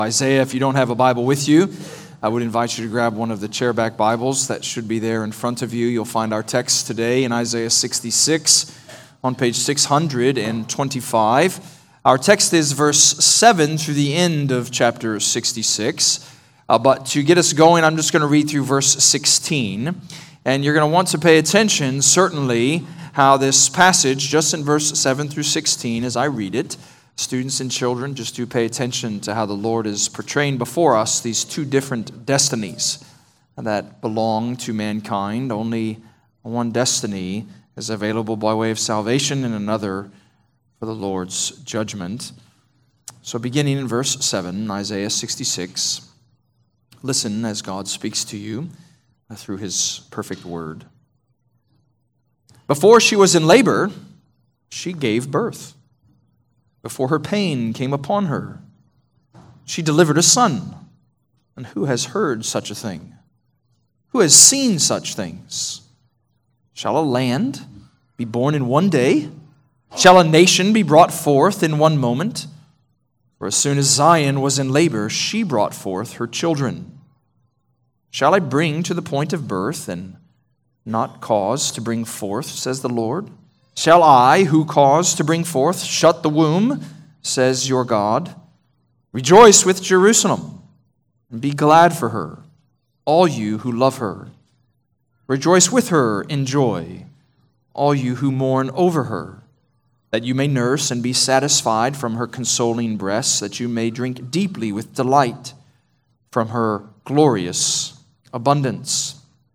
Isaiah. If you don't have a Bible with you, I would invite you to grab one of the chairback Bibles that should be there in front of you. You'll find our text today in Isaiah 66 on page 625. Our text is verse 7 through the end of chapter 66. But to get us going, I'm just going to read through verse 16. And you're going to want to pay attention, certainly, how this passage, just in verse 7 through 16, as I read it, students and children, just do pay attention to how the Lord is portraying before us these two different destinies that belong to mankind. Only one destiny is available by way of salvation and another for the Lord's judgment. So beginning in verse 7, Isaiah 66, listen as God speaks to you through His perfect word. Before she was in labor, she gave birth. Before her pain came upon her, she delivered a son. And who has heard such a thing? Who has seen such things? Shall a land be born in one day? Shall a nation be brought forth in one moment? For as soon as Zion was in labor, she brought forth her children. Shall I bring to the point of birth and not cause to bring forth, says the Lord? Shall I, who cause to bring forth, shut the womb, says your God? Rejoice with Jerusalem, and be glad for her, all you who love her. Rejoice with her in joy, all you who mourn over her, that you may nurse and be satisfied from her consoling breasts, that you may drink deeply with delight from her glorious abundance.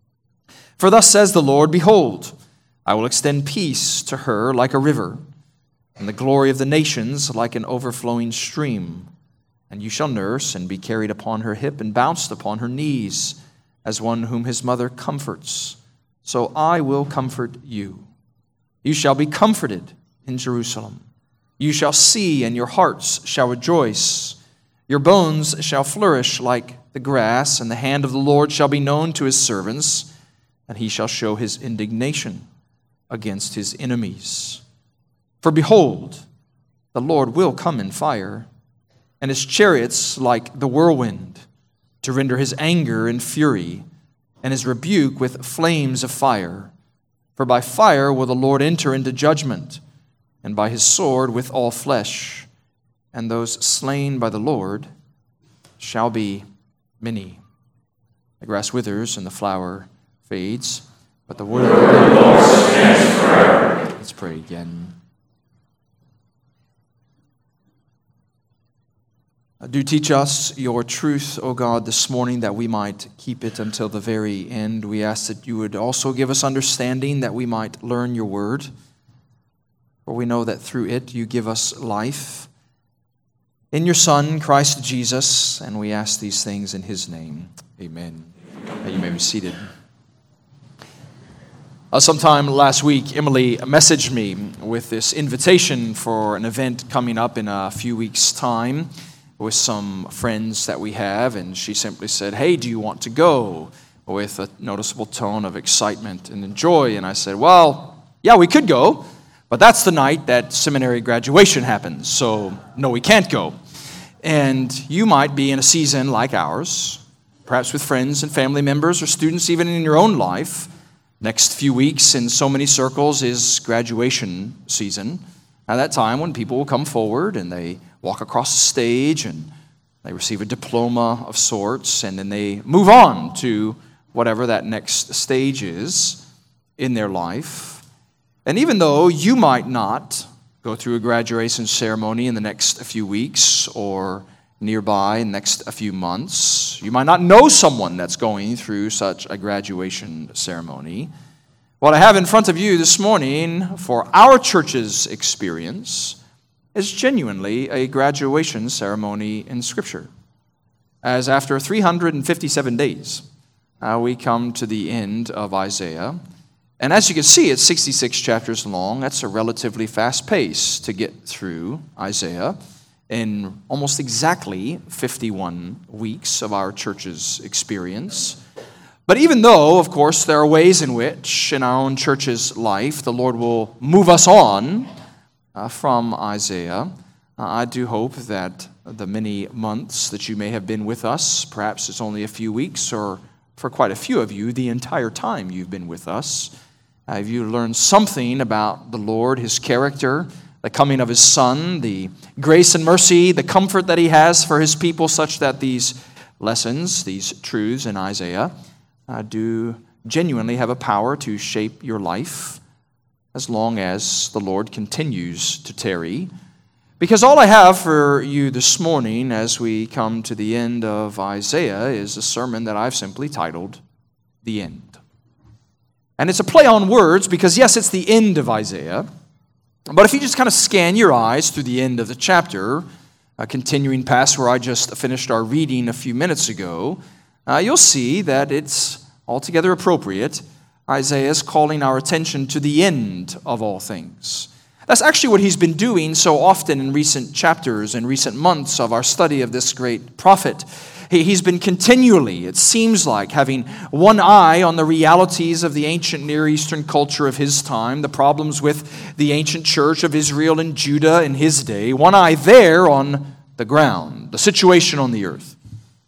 For thus says the Lord, behold, I will extend peace to her like a river, and the glory of the nations like an overflowing stream. And you shall nurse and be carried upon her hip and bounced upon her knees, as one whom his mother comforts. So I will comfort you. You shall be comforted in Jerusalem. You shall see, and your hearts shall rejoice. Your bones shall flourish like the grass, and the hand of the Lord shall be known to his servants, and he shall show his indignation against his enemies. For behold, the Lord will come in fire, and his chariots like the whirlwind, to render his anger in fury, and his rebuke with flames of fire. For by fire will the Lord enter into judgment, and by his sword with all flesh, and those slain by the Lord shall be many. The grass withers and the flower fades, but the word of the Lord stands forever. Let's pray again. Do teach us your truth, O God, this morning, that we might keep it until the very end. We ask that you would also give us understanding, that we might learn your word. For we know that through it you give us life. In your Son, Christ Jesus, and we ask these things in his name. Amen. You may be seated. Sometime last week, Emily messaged me with this invitation for an event coming up in a few weeks' time with some friends that we have, and she simply said, "Hey, do you want to go?" with a noticeable tone of excitement and joy. And I said, "Well, yeah, we could go, but that's the night that seminary graduation happens, so no, we can't go." And you might be in a season like ours, perhaps with friends and family members or students even in your own life. Next few weeks in so many circles is graduation season. At that time when people will come forward and they walk across the stage and they receive a diploma of sorts, and then they move on to whatever that next stage is in their life. And even though you might not go through a graduation ceremony in the next few weeks or nearby in the next few months, you might not know someone that's going through such a graduation ceremony. What I have in front of you this morning for our church's experience is genuinely a graduation ceremony in Scripture. As after 357 days, we come to the end of Isaiah. And as you can see, it's 66 chapters long. That's a relatively fast pace to get through Isaiah in almost exactly 51 weeks of our church's experience. But even though, of course, there are ways in which in our own church's life the Lord will move us on from Isaiah, I do hope that the many months that you may have been with us, perhaps it's only a few weeks, or for quite a few of you, the entire time you've been with us, have you learned something about the Lord, His character, the coming of His Son, the grace and mercy, the comfort that He has for His people, such that these lessons, these truths in Isaiah, do genuinely have a power to shape your life as long as the Lord continues to tarry. Because all I have for you this morning as we come to the end of Isaiah is a sermon that I've simply titled, The End. And it's a play on words because, yes, it's the end of Isaiah. But if you just kind of scan your eyes through the end of the chapter, continuing past where I just finished our reading a few minutes ago, you'll see that it's altogether appropriate. Isaiah is calling our attention to the end of all things. That's actually what he's been doing so often in recent chapters and recent months of our study of this great prophet. He's been continually, it seems like, having one eye on the realities of the ancient Near Eastern culture of his time, the problems with the ancient church of Israel and Judah in his day, one eye there on the ground, the situation on the earth.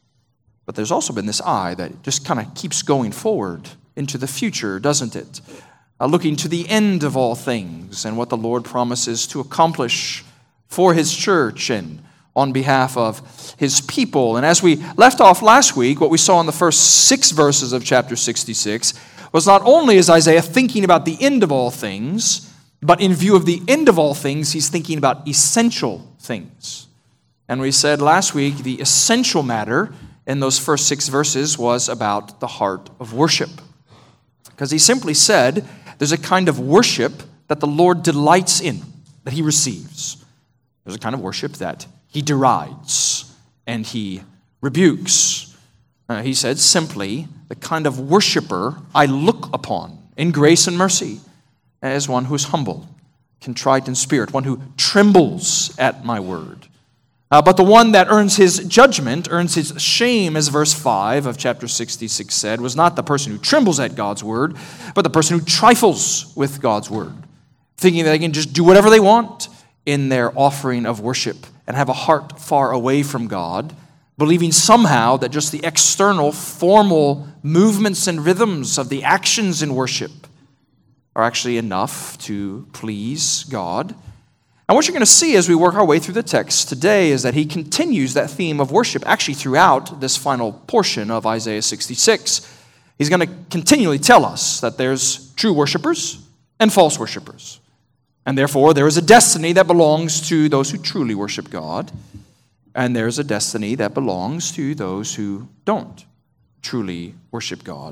But there's also been this eye that just kind of keeps going forward into the future, doesn't it? Looking to the end of all things and what the Lord promises to accomplish for His church and on behalf of His people. And as we left off last week, what we saw in the first 6 verses of chapter 66 was not only is Isaiah thinking about the end of all things, but in view of the end of all things, he's thinking about essential things. And we said last week the essential matter in those first 6 verses was about the heart of worship. Because he simply said there's a kind of worship that the Lord delights in, that He receives. There's a kind of worship that He derides and He rebukes. He said simply, the kind of worshiper I look upon in grace and mercy as one who's humble, contrite in spirit, one who trembles at my word. But the one that earns his judgment, earns his shame, as verse 5 of chapter 66 said, was not the person who trembles at God's word, but the person who trifles with God's word, thinking that they can just do whatever they want in their offering of worship and have a heart far away from God, believing somehow that just the external, formal movements and rhythms of the actions in worship are actually enough to please God. And what you're going to see as we work our way through the text today is that he continues that theme of worship actually throughout this final portion of Isaiah 66. He's going to continually tell us that there's true worshipers and false worshipers. And therefore, there is a destiny that belongs to those who truly worship God, and there's a destiny that belongs to those who don't truly worship God.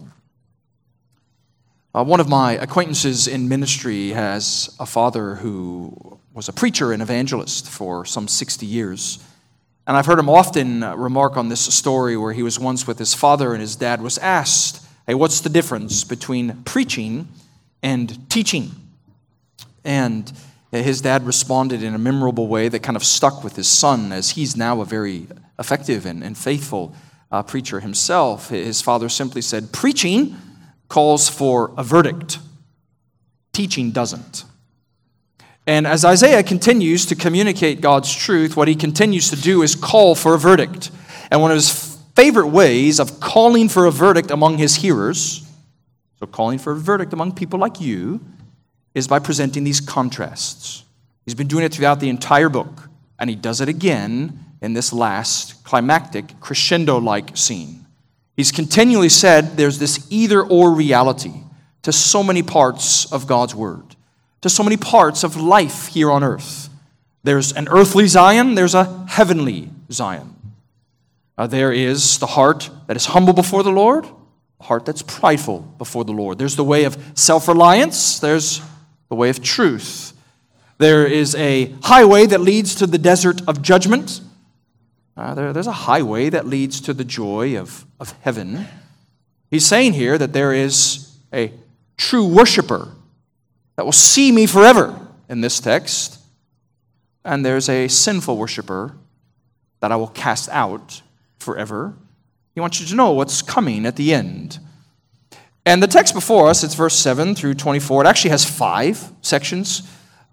One of my acquaintances in ministry has a father who was a preacher and evangelist for some 60 years. And I've heard him often remark on this story where he was once with his father and his dad was asked, hey, what's the difference between preaching and teaching? And his dad responded in a memorable way that kind of stuck with his son, as he's now a very effective and faithful preacher himself. His father simply said, preaching calls for a verdict. Teaching doesn't. And as Isaiah continues to communicate God's truth, what he continues to do is call for a verdict. And one of his favorite ways of calling for a verdict among his hearers, so calling for a verdict among people like you, is by presenting these contrasts. He's been doing it throughout the entire book, and he does it again in this last climactic, crescendo-like scene. He's continually said there's this either-or reality to so many parts of God's word, to so many parts of life here on earth. There's an earthly Zion, there's a heavenly Zion. There is the heart that is humble before the Lord, a heart that's prideful before the Lord. There's the way of self-reliance, there's the way of truth. There is a highway that leads to the desert of judgment. There's a highway that leads to the joy of heaven. He's saying here that there is a true worshiper that will see me forever in this text, and there's a sinful worshiper that I will cast out forever. He wants you to know what's coming at the end. And the text before us, it's verse 7 through 24. It actually has 5 sections.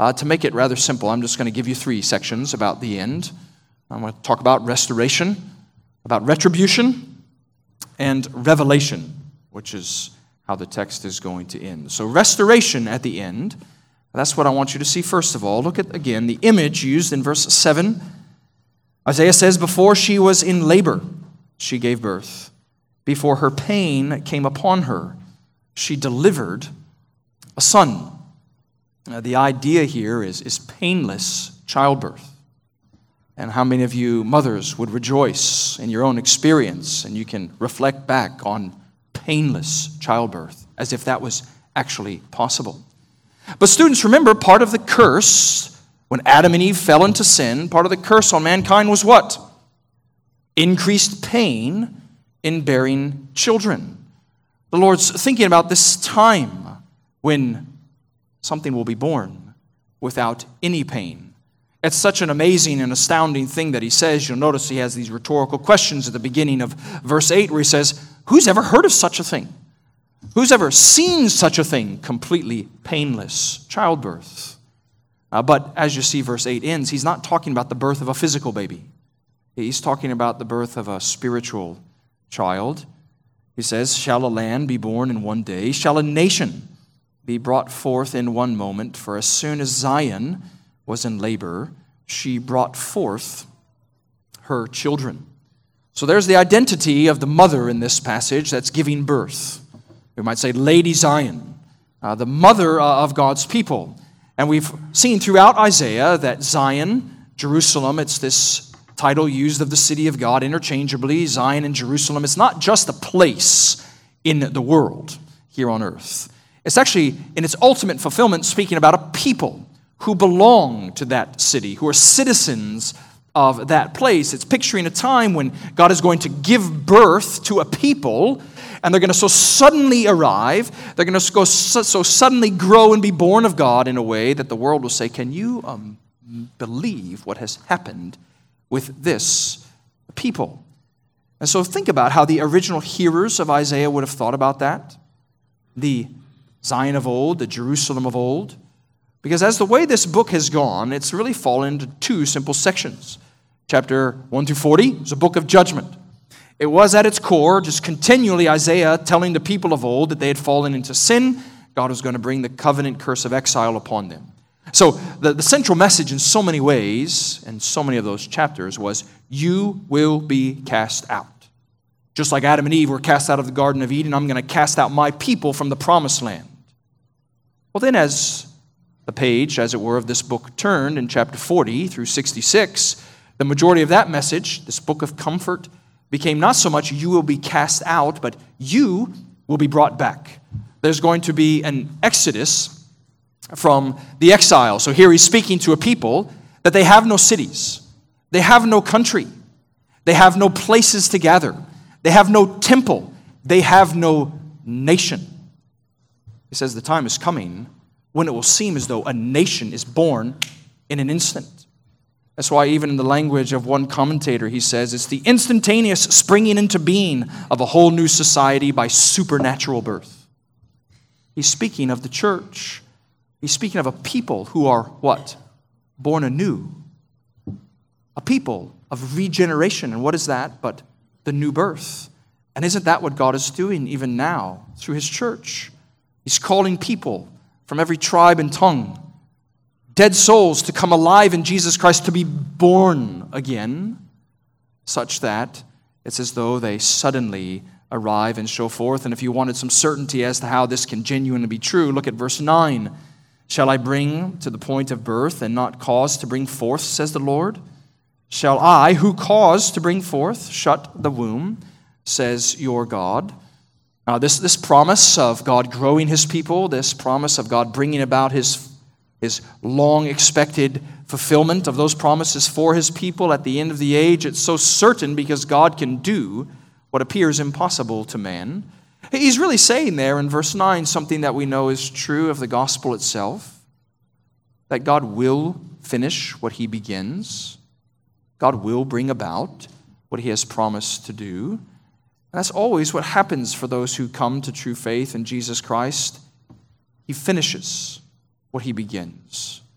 To make it rather simple, I'm just going to give you 3 sections about the end. I'm going to talk about restoration, about retribution, and revelation, which is how the text is going to end. So restoration at the end, that's what I want you to see first of all. Look at, again, the image used in verse 7. Isaiah says, before she was in labor, she gave birth. Before her pain came upon her, she delivered a son. The idea here is painless childbirth. And how many of you mothers would rejoice in your own experience, and you can reflect back on painless childbirth as if that was actually possible. But students, remember, part of the curse, when Adam and Eve fell into sin, part of the curse on mankind was what? Increased pain in bearing children. The Lord's thinking about this time when something will be born without any pain. It's such an amazing and astounding thing that he says. You'll notice he has these rhetorical questions at the beginning of verse 8 where he says, who's ever heard of such a thing? Who's ever seen such a thing? Completely painless childbirth. But as you see verse 8 ends, he's not talking about the birth of a physical baby. He's talking about the birth of a spiritual child. He says, shall a land be born in one day? Shall a nation be brought forth in one moment? For as soon as Zion was in labor, she brought forth her children. So there's the identity of the mother in this passage that's giving birth. We might say Lady Zion, the mother of God's people. And we've seen throughout Isaiah that Zion, Jerusalem, it's this title used of the city of God interchangeably, Zion and Jerusalem. It's not just a place in the world here on earth. It's actually, in its ultimate fulfillment, speaking about a people who belong to that city, who are citizens of that place. It's picturing a time when God is going to give birth to a people, and they're going to so suddenly arrive, they're going to go so suddenly grow and be born of God in a way that the world will say, can you believe what has happened with this people? And so think about how the original hearers of Isaiah would have thought about that. The Zion of old, the Jerusalem of old. Because as the way this book has gone, it's really fallen into 2 simple sections. Chapter 1 through 40 is a book of judgment. It was at its core just continually Isaiah telling the people of old that they had fallen into sin. God was going to bring the covenant curse of exile upon them. So the central message in so many ways, and so many of those chapters, was you will be cast out. Just like Adam and Eve were cast out of the Garden of Eden, I'm going to cast out my people from the promised land. Well then, as the page, as it were, of this book turned in chapter 40 through 66, the majority of that message, this book of comfort, became not so much you will be cast out, but you will be brought back. There's going to be an exodus from the exile. So here he's speaking to a people that they have no cities. They have no country. They have no places to gather. They have no temple. They have no nation. He says the time is coming when it will seem as though a nation is born in an instant. That's why even in the language of one commentator, he says it's the instantaneous springing into being of a whole new society by supernatural birth. He's speaking of the church. He's speaking of a people who are what? Born anew. A people of regeneration. And what is that but the new birth? And isn't that what God is doing even now through His church? He's calling people from every tribe and tongue, dead souls to come alive in Jesus Christ, to be born again, such that it's as though they suddenly arrive and show forth. And if you wanted some certainty as to how this can genuinely be true, look at verse 9. Shall I bring to the point of birth and not cause to bring forth, says the Lord? Shall I, who cause to bring forth, shut the womb, says your God? This promise of God growing His people, this promise of God bringing about His long-expected fulfillment of those promises for His people at the end of the age, it's so certain because God can do what appears impossible to man. He's really saying there in verse 9 something that we know is true of the gospel itself, that God will finish what He begins. God will bring about what He has promised to do. And that's always what happens for those who come to true faith in Jesus Christ. He finishes what He begins.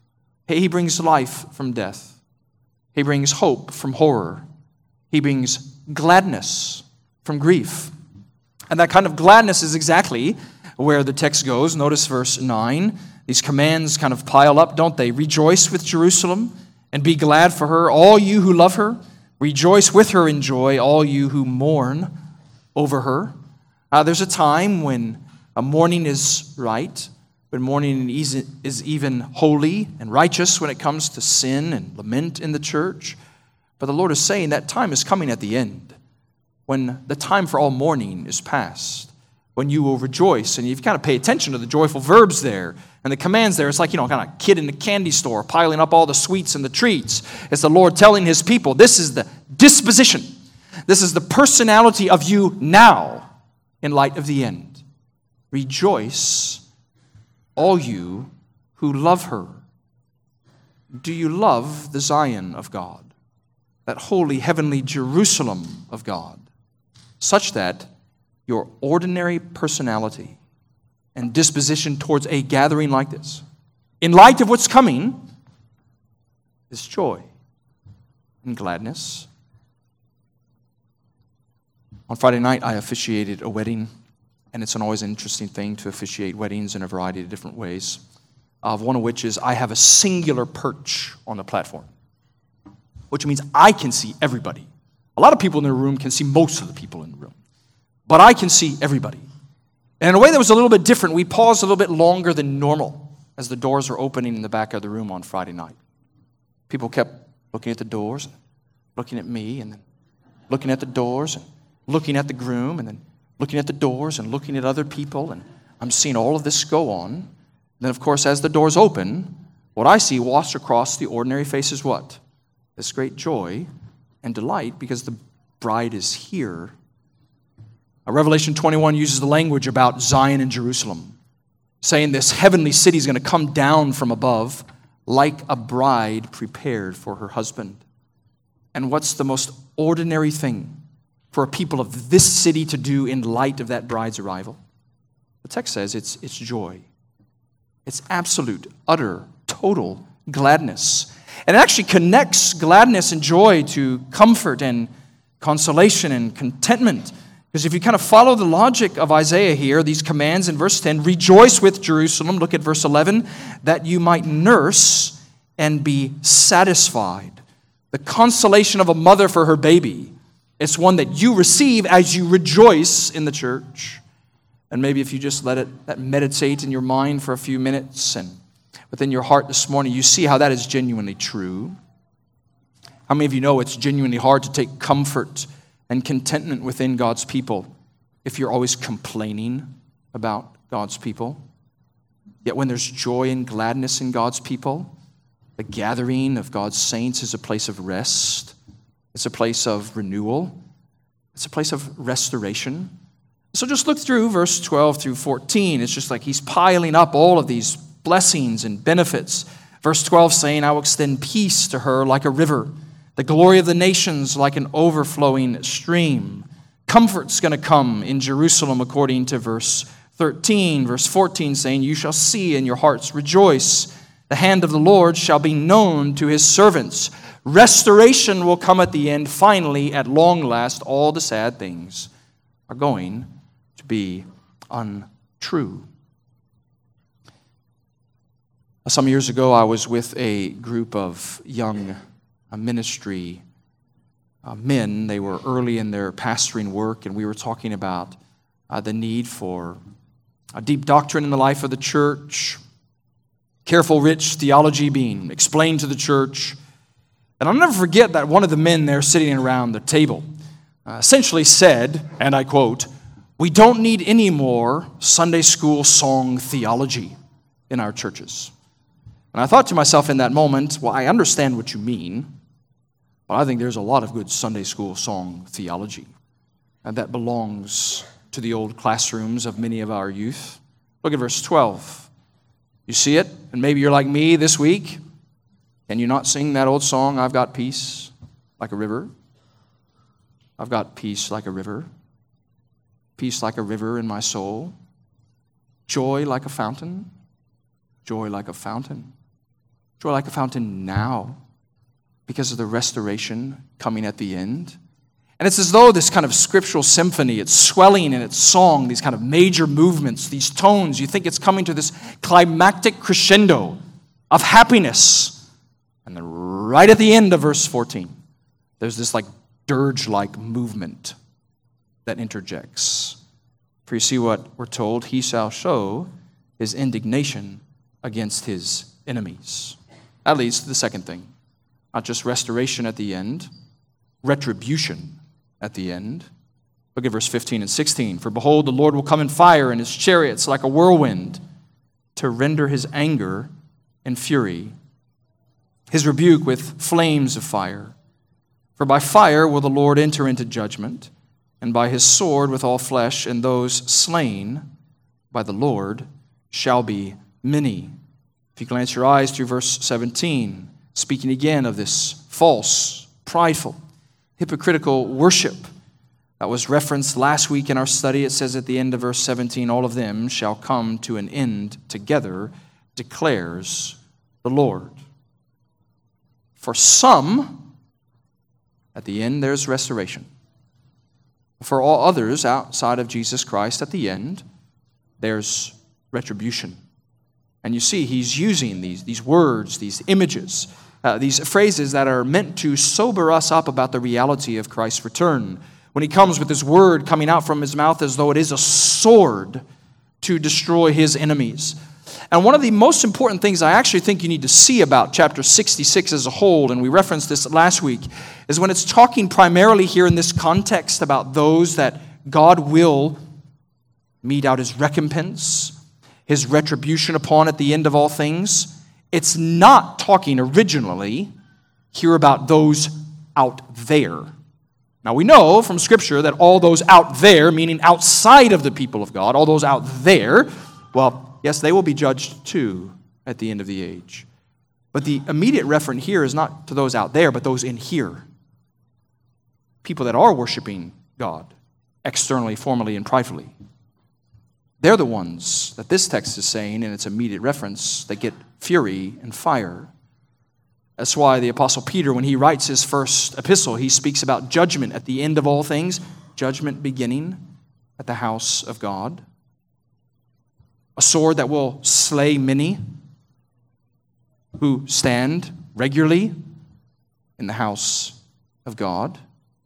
He brings life from death. He brings hope from horror. He brings gladness from grief. And that kind of gladness is exactly where the text goes. Notice verse 9. These commands kind of pile up, don't they? Rejoice with Jerusalem and be glad for her, all you who love her. Rejoice with her in joy, all you who mourn over her. There's a time when mourning is right, when mourning is even holy and righteous when it comes to sin and lament in the church. But the Lord is saying that time is coming at the end, when the time for all mourning is past, when you will rejoice. And you've got to pay attention to the joyful verbs there and the commands there. It's like, kind of kid in the candy store piling up all the sweets and the treats. It's the Lord telling his people, this is the disposition. This is the personality of you now in light of the end. Rejoice, all you who love her. Do you love the Zion of God, that holy heavenly Jerusalem of God, such that your ordinary personality and disposition towards a gathering like this, in light of what's coming, is joy and gladness? On Friday night, I officiated a wedding, and it's always an interesting thing to officiate weddings in a variety of different ways, one of which is I have a singular perch on the platform, which means I can see everybody. A lot of people in the room can see most of the people in the room, but I can see everybody. And in a way that was a little bit different, we paused a little bit longer than normal as the doors were opening in the back of the room on Friday night. People kept looking at the doors, looking at me, and then looking at the doors, and looking at the groom, and then looking at the doors, and looking at other people, and I'm seeing all of this go on. And then, of course, as the doors open, what I see washed across the ordinary face is what? This great joy and delight because the bride is here. Revelation 21 uses the language about Zion and Jerusalem, saying this heavenly city is going to come down from above like a bride prepared for her husband. And what's the most ordinary thing for a people of this city to do in light of that bride's arrival? The text says it's joy. It's absolute, utter, total gladness. And it actually connects gladness and joy to comfort and consolation and contentment. Because if you kind of follow the logic of Isaiah here, these commands in verse 10, rejoice with Jerusalem, look at verse 11, that you might nurse and be satisfied. The consolation of a mother for her baby, it's one that you receive as you rejoice in the church. And maybe if you just let that meditate in your mind for a few minutes and within your heart this morning, you see how that is genuinely true. How many of you know it's genuinely hard to take comfort and contentment within God's people if you're always complaining about God's people? Yet when there's joy and gladness in God's people, the gathering of God's saints is a place of rest. It's a place of renewal. It's a place of restoration. So just look through verse 12 through 14. It's just like he's piling up all of these blessings and benefits. Verse 12 saying, I will extend peace to her like a river, the glory of the nations like an overflowing stream. Comfort's going to come in Jerusalem according to verse 13. Verse 14 saying, you shall see and your hearts rejoice. The hand of the Lord shall be known to his servants. Restoration will come at the end. Finally, at long last, all the sad things are going to be untrue. Some years ago, I was with a group of young ministry men. They were early in their pastoring work, and we were talking about the need for a deep doctrine in the life of the church, careful, rich theology being explained to the church. And I'll never forget that one of the men there sitting around the table essentially said, and I quote, we don't need any more Sunday school song theology in our churches. And I thought to myself in that moment, well, I understand what you mean, but I think there's a lot of good Sunday school song theology, and that belongs to the old classrooms of many of our youth. Look at verse 12. You see it? And maybe you're like me this week. Can you not sing that old song, I've got peace like a river? I've got peace like a river. Peace like a river in my soul. Joy like a fountain. Joy like a fountain. Joy like a fountain now because of the restoration coming at the end. And it's as though this kind of scriptural symphony, it's swelling in its song, these kind of major movements, these tones, you think it's coming to this climactic crescendo of happiness. And then right at the end of verse 14, there's this like dirge-like movement that interjects. For you see what we're told, he shall show his indignation against his enemies. That leads to the second thing. Not just restoration at the end, retribution at the end. Look at verse 15 and 16. For behold, the Lord will come in fire, and his chariots like a whirlwind, to render his anger and fury, his rebuke with flames of fire. For by fire will the Lord enter into judgment, and by his sword with all flesh, and those slain by the Lord shall be many. If you glance your eyes through verse 17, speaking again of this false, prideful, hypocritical worship that was referenced last week in our study, it says at the end of verse 17, all of them shall come to an end together, declares the Lord. For some, at the end there's restoration. For all others outside of Jesus Christ, at the end, there's retribution. And you see, he's using these words, these images, these phrases that are meant to sober us up about the reality of Christ's return. When he comes with his word coming out from his mouth as though it is a sword to destroy his enemies. And one of the most important things I actually think you need to see about chapter 66 as a whole, and we referenced this last week, is when it's talking primarily here in this context about those that God will mete out his recompense, his retribution upon at the end of all things. It's not talking originally here about those out there. Now we know from Scripture that all those out there, meaning outside of the people of God, all those out there, well, yes, they will be judged too at the end of the age. But the immediate reference here is not to those out there, but those in here. People that are worshiping God externally, formally, and privately. They're the ones that this text is saying in its immediate reference that get fury and fire. That's why the Apostle Peter, when he writes his first epistle, he speaks about judgment at the end of all things, judgment beginning at the house of God. A sword that will slay many who stand regularly in the house of God.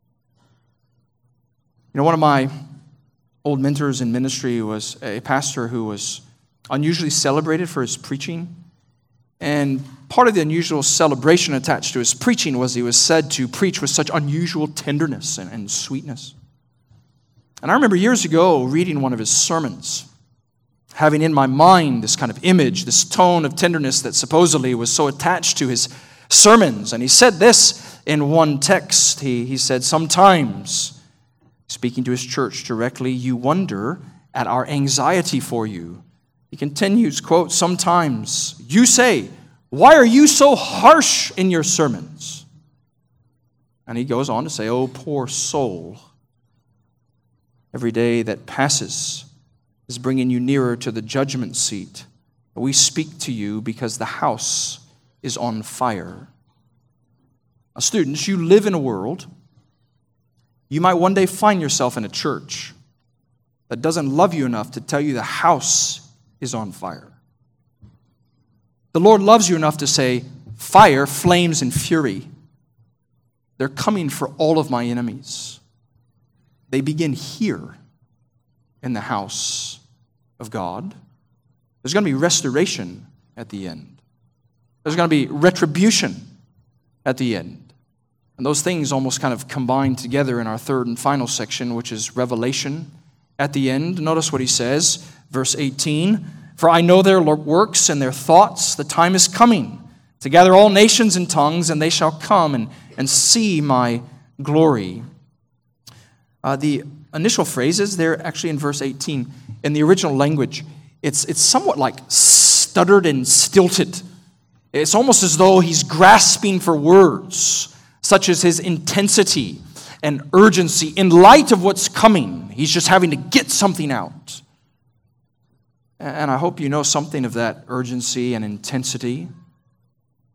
You know, one of my old mentors in ministry was a pastor who was unusually celebrated for his preaching. And part of the unusual celebration attached to his preaching was he was said to preach with such unusual tenderness and sweetness. And I remember years ago reading one of his sermons, having in my mind this kind of image, this tone of tenderness that supposedly was so attached to his sermons. And he said this in one text. He said, sometimes, speaking to his church directly, you wonder at our anxiety for you. He continues, quote, sometimes you say, why are you so harsh in your sermons? And he goes on to say, oh, poor soul, every day that passes is bringing you nearer to the judgment seat. We speak to you because the house is on fire. Now, students, you live in a world, you might one day find yourself in a church that doesn't love you enough to tell you the house is on fire. The Lord loves you enough to say, fire, flames, and fury. They're coming for all of my enemies. They begin here in the house of God. There's going to be restoration at the end. There's going to be retribution at the end. And those things almost kind of combine together in our third and final section, which is revelation at the end. Notice what he says, verse 18. For I know their works and their thoughts. The time is coming to gather all nations and tongues, and they shall come and see my glory. The initial phrases, they're actually in verse 18. In the original language, it's somewhat like stuttered and stilted. It's almost as though he's grasping for words, such as his intensity and urgency in light of what's coming. He's just having to get something out. And I hope you know something of that urgency and intensity.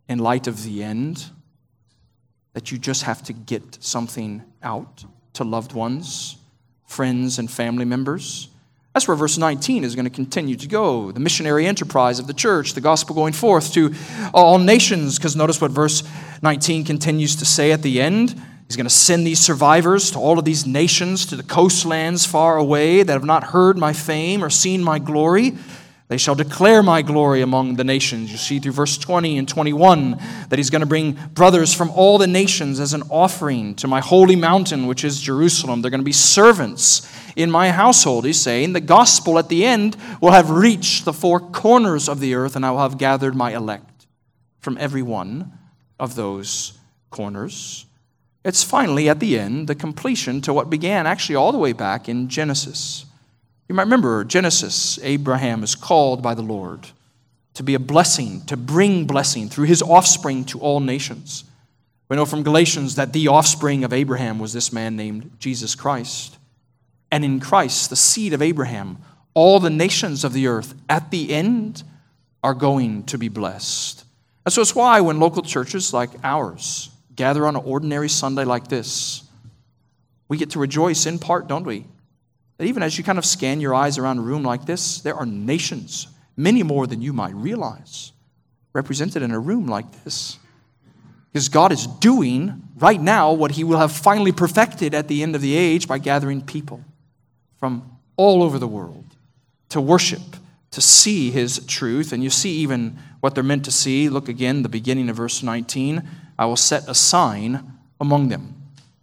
in light of the end, that you just have to get something out to loved ones, friends, and family members? That's where verse 19 is going to continue to go. The missionary enterprise of the church, the gospel going forth to all nations. Because notice what verse 19 continues to say at the end. He's going to send these survivors to all of these nations, to the coastlands far away that have not heard my fame or seen my glory. They shall declare my glory among the nations. You see through verse 20 and 21 that he's going to bring brothers from all the nations as an offering to my holy mountain, which is Jerusalem. They're going to be servants in my household. He's saying the gospel at the end will have reached the four corners of the earth, and I will have gathered my elect from every one of those corners. It's finally at the end the completion to what began actually all the way back in Genesis. You might remember Genesis, Abraham is called by the Lord to be a blessing, to bring blessing through his offspring to all nations. We know from Galatians that the offspring of Abraham was this man named Jesus Christ. And in Christ, the seed of Abraham, all the nations of the earth at the end are going to be blessed. And so it's why when local churches like ours gather on an ordinary Sunday like this, we get to rejoice in part, don't we? That even as you kind of scan your eyes around a room like this, there are nations, many more than you might realize, represented in a room like this. Because God is doing right now what he will have finally perfected at the end of the age by gathering people from all over the world to worship, to see his truth. And you see even what they're meant to see. Look again, the beginning of verse 19. I will set a sign among them.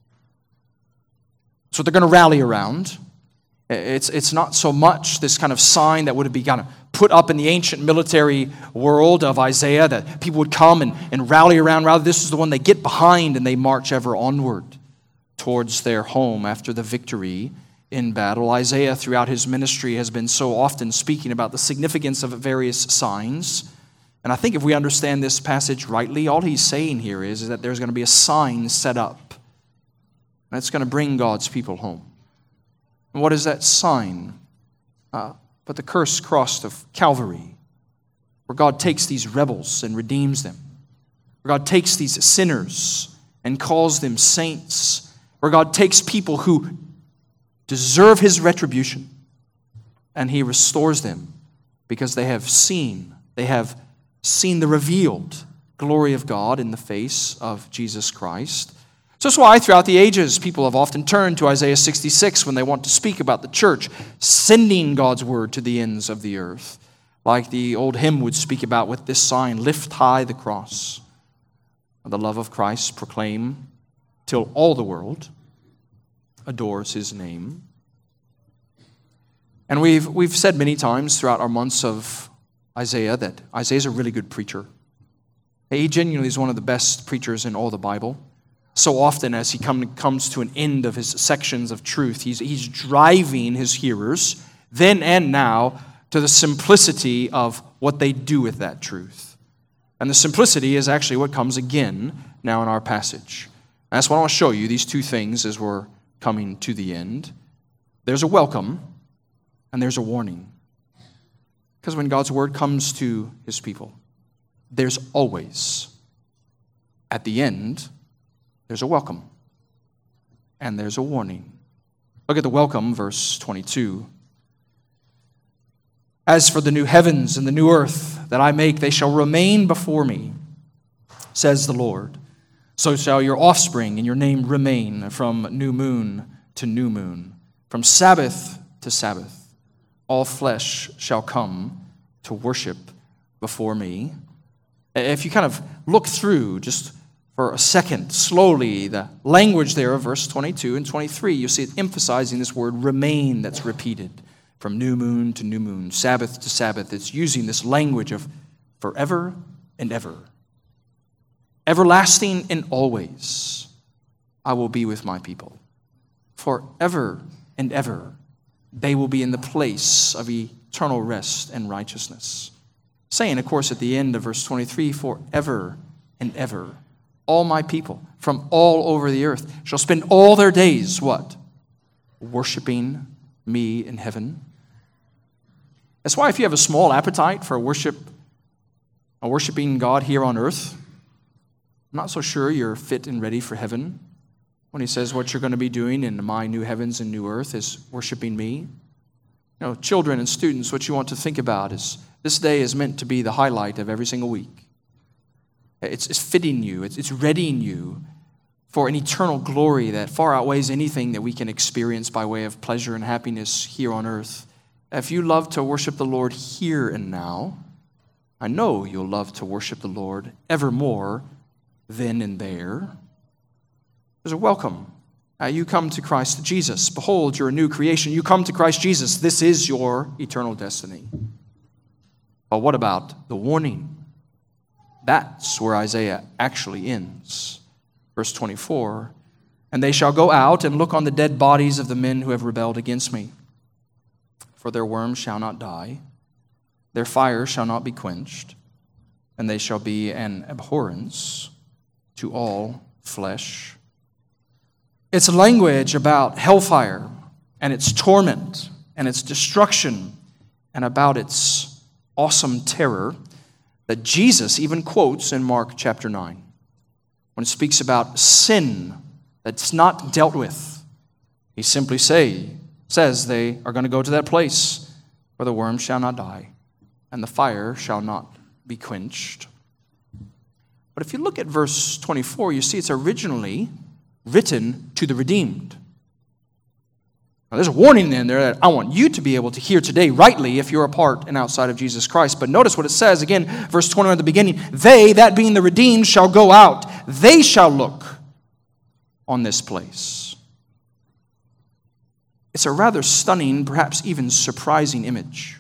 So they're going to rally around. It's not so much this kind of sign that would be kind of put up in the ancient military world of Isaiah that people would come and rally around. Rather, this is the one they get behind and they march ever onward towards their home after the victory in battle. Isaiah, throughout his ministry, has been so often speaking about the significance of various signs. And I think if we understand this passage rightly, all he's saying here is that there's going to be a sign set up. And it's going to bring God's people home. And what is that sign? But the cursed cross of Calvary, where God takes these rebels and redeems them, where God takes these sinners and calls them saints, where God takes people who deserve his retribution and he restores them because they have seen the revealed glory of God in the face of Jesus Christ. So that's why throughout the ages, people have often turned to Isaiah 66 when they want to speak about the church sending God's word to the ends of the earth. Like the old hymn would speak about with this sign, lift high the cross, the love of Christ proclaim till all the world adores his name. And we've said many times throughout our months of Isaiah that Isaiah's a really good preacher. He genuinely is one of the best preachers in all the Bible. So often as he comes to an end of his sections of truth, he's driving his hearers, then and now, to the simplicity of what they do with that truth. And the simplicity is actually what comes again now in our passage. And that's what I want to show you, these two things as we're coming to the end. There's a welcome and there's a warning. Because when God's word comes to his people, there's always, at the end, there's a welcome and there's a warning. Look at the welcome, verse 22. As for the new heavens and the new earth that I make, they shall remain before me, says the Lord. So shall your offspring and your name remain from new moon to new moon, from Sabbath to Sabbath. All flesh shall come to worship before me. If you kind of look through just for a second, slowly, the language there of verse 22 and 23, you see it emphasizing this word remain that's repeated from new moon to new moon, Sabbath to Sabbath. It's using this language of forever and ever. Everlasting and always, I will be with my people. Forever and ever, they will be in the place of eternal rest and righteousness. Saying, of course, at the end of verse 23, forever and ever, all my people from all over the earth shall spend all their days, what? Worshiping me in heaven. That's why if you have a small appetite for worshiping God here on earth, I'm not so sure you're fit and ready for heaven when he says what you're going to be doing in my new heavens and new earth is worshiping me. Children and students, what you want to think about is this day is meant to be the highlight of every single week. It's fitting you. It's readying you for an eternal glory that far outweighs anything that we can experience by way of pleasure and happiness here on earth. If you love to worship the Lord here and now, I know you'll love to worship the Lord evermore then and there. There's a welcome. You come to Christ Jesus. Behold, you're a new creation. You come to Christ Jesus. This is your eternal destiny. But what about the warning? That's where Isaiah actually ends. Verse 24, and they shall go out and look on the dead bodies of the men who have rebelled against me. For their worm shall not die, their fire shall not be quenched, and they shall be an abhorrence to all flesh. It's a language about hellfire and its torment and its destruction and about its awesome terror that Jesus even quotes in Mark chapter 9 when it speaks about sin that's not dealt with. He simply says they are going to go to that place where the worm shall not die and the fire shall not be quenched. But if you look at verse 24, you see it's originally written to the redeemed. Now, there's a warning in there that I want you to be able to hear today rightly if you're a part and outside of Jesus Christ. But notice what it says again, verse 21 at the beginning. They, that being the redeemed, shall go out. They shall look on this place. It's a rather stunning, perhaps even surprising image.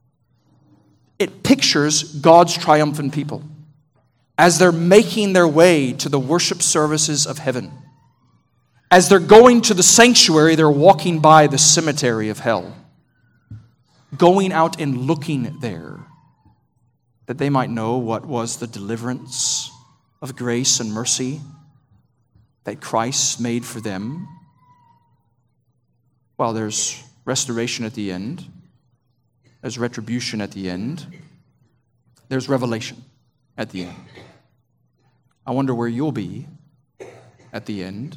It pictures God's triumphant people as they're making their way to the worship services of heaven. As they're going to the sanctuary, they're walking by the cemetery of hell. Going out and looking there, that they might know what was the deliverance of grace and mercy that Christ made for them. Well, there's restoration at the end. There's retribution at the end. There's revelation at the end. I wonder where you'll be at the end.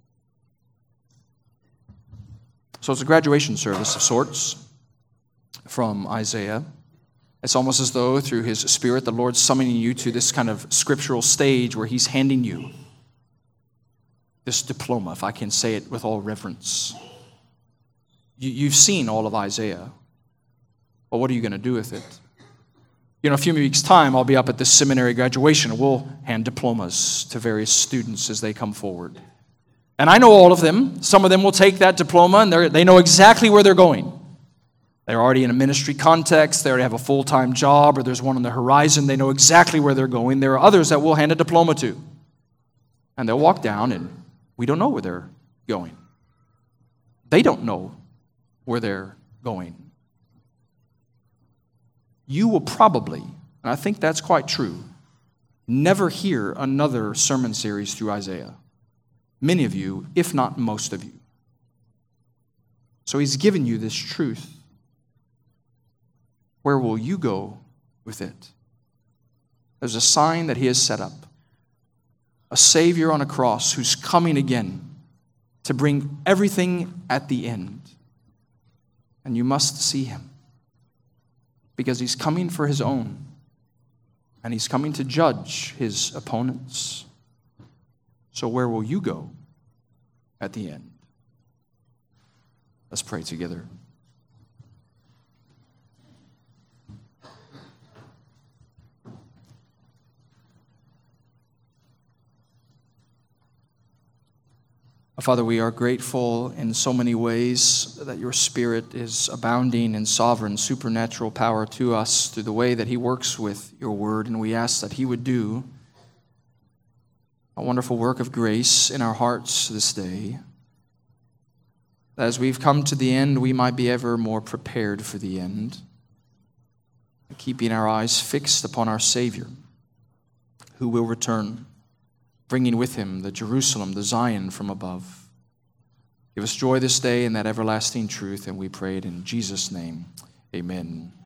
So it's a graduation service of sorts from Isaiah. It's almost as though through his Spirit, the Lord's summoning you to this kind of scriptural stage where he's handing you this diploma, if I can say it with all reverence. You've seen all of Isaiah. Well, what are you going to do with it? In a few weeks' time, I'll be up at this seminary graduation, and we'll hand diplomas to various students as they come forward. And I know all of them. Some of them will take that diploma, and they know exactly where they're going. They're already in a ministry context. They already have a full-time job, or there's one on the horizon. They know exactly where they're going. There are others that we'll hand a diploma to. And they'll walk down, and we don't know where they're going. They don't know where they're going. You will probably, and I think that's quite true, never hear another sermon series through Isaiah. Many of you, if not most of you. So he's given you this truth. Where will you go with it? There's a sign that he has set up. A Savior on a cross who's coming again to bring everything at the end. And you must see him. Because he's coming for his own. And he's coming to judge his opponents. So where will you go at the end? Let's pray together. Father, we are grateful in so many ways that your Spirit is abounding in sovereign, supernatural power to us through the way that he works with your word, and we ask that he would do a wonderful work of grace in our hearts this day. That as we've come to the end, we might be ever more prepared for the end, keeping our eyes fixed upon our Savior, who will return, bringing with him the Jerusalem, the Zion from above. Give us joy this day in that everlasting truth, and we pray it in Jesus' name. Amen.